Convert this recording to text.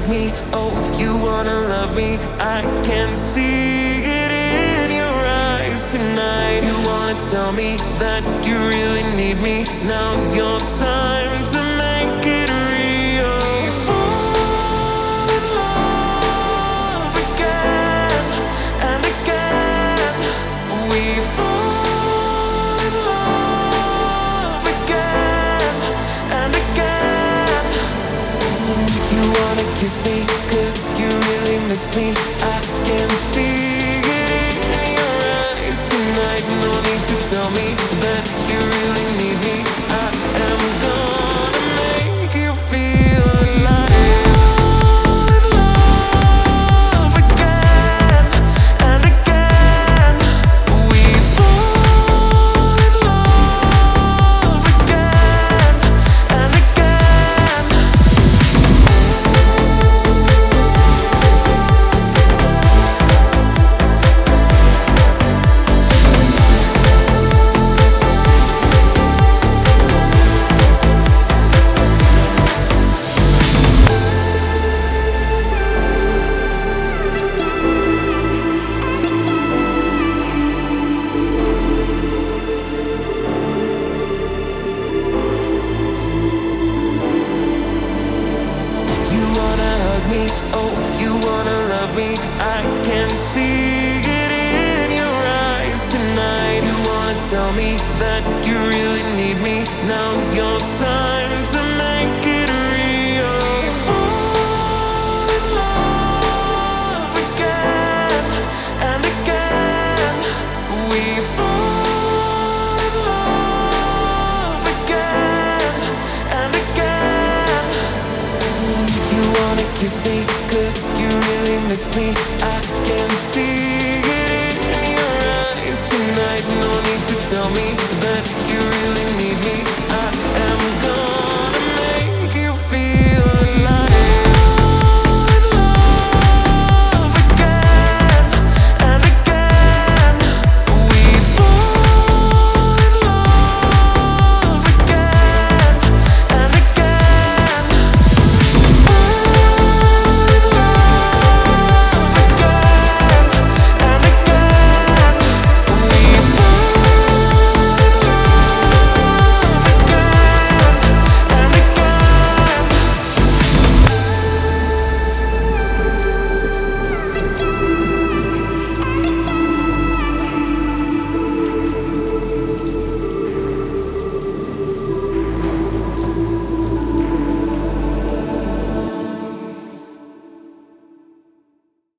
hug me, oh, you wanna love me. I can see it in your eyes tonight. You wanna tell me that you really need me. Now's your time to make it real. We fall in love again and again. We fall in love again and again. You wanna kiss me, 'cause you really miss me. I can see it in your eyes tonight. No need to tell me that you really need me. I am gonna make you feel alive. Fall in love again and again. We fall in love again and again. You wanna hug me, oh, you wanna love me. I can see it in your eyes tonight. You wanna tell me that you really need me. Now's your time to make it real. We fall in love again and again. We fall in love again and again. You wanna kiss me, 'cause you really miss me. I can see